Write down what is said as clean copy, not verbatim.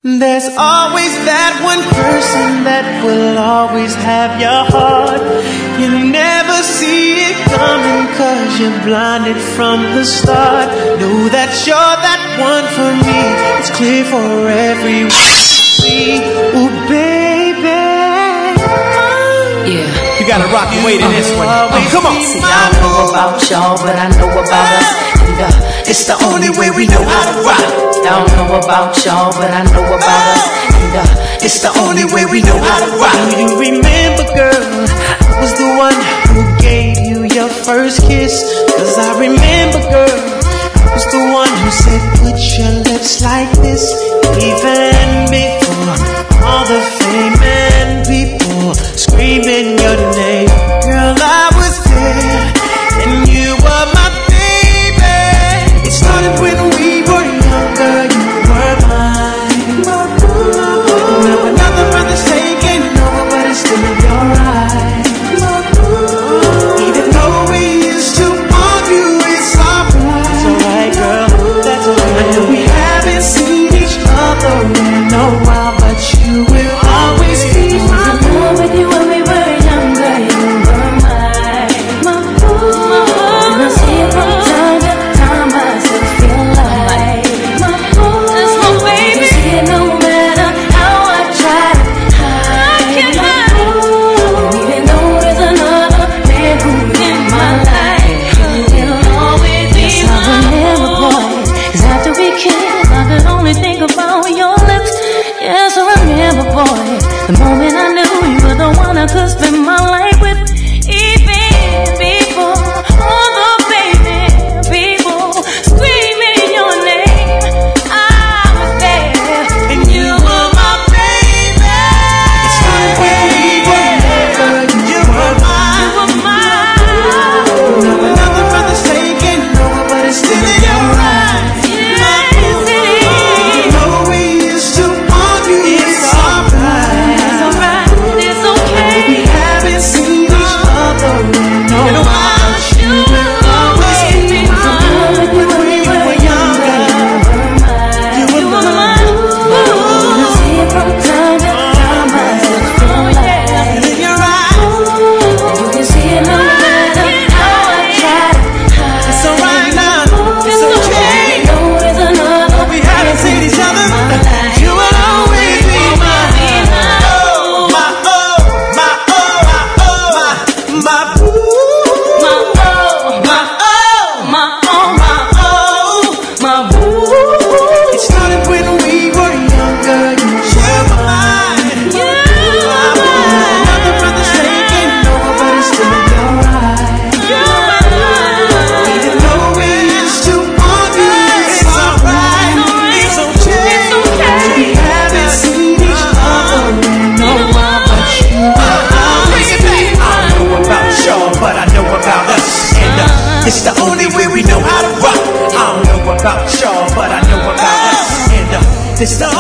There's always that one person that will always have your heart. You never see it coming 'cause you're blinded from the start. Know that you're that one for me. It's clear for everyone to see. Ooh, baby. Yeah. You gotta rock and wait in this one. Come on. See, I don't know about y'all, but I know about us. And it's the only way we know how to rock. I don't know about y'all, but I know about us. And it's the only way we know how to rock. Do you remember, girl, I was the one who gave you your first kiss? 'Cause I remember, girl, I was the one who said put your lips like this. Even before all the fame and people screaming your name, girl, I was there and you were my baby. It started when we were younger, you were mine. Remember nothing from this taking over, but it's still in your eyes. Even though we used to argue, it's alright. It's alright, girl, that's alright. I know we haven't seen each other in a while, but you will always be my boo. With you when we were younger, you were mine. My boo. And I see it from time to time, I still feel like my boo. That's my baby. You see it no matter how I try to hide. My boo. And even though there's another man who's in my life, you'll always be my boo. Boy, 'cause after we kissed, I could only think about your lips. Yes, I remember, boy, the moment I knew you were the one I could spend my life with. Even before all the baby people screaming your name, I was there, and you were my baby. It's time when we were never, you were mine. you were mine. Never nothing from this taking over, but it's still in your eyes. Yes, it is. Even though we used to argue, it's alright. It's alright, it's okay. We haven't seen each other in a while, but you will always be mine. When we were younger, you were mine. I see it from time to time, I still feel like In your eyes, you can see it no matter how I try to hide. it's alright now. It's okay. No, there's another. We haven't seen each other. You will always be mine. Oh, my oh, my oh, my oh, my boo. My oh, My oh, my oh, my oh. my boo. It started when we were younger. You were mine. Nothing from the shaking over, but it's still in your eyes. Even though we used to argue, it's alright. It's okay. We haven't seen each other in a while, but you will always be I don't know about y'all, but I know about us. And it's the only way we know how to rock. I don't know about y'all, but I know about us. And it's the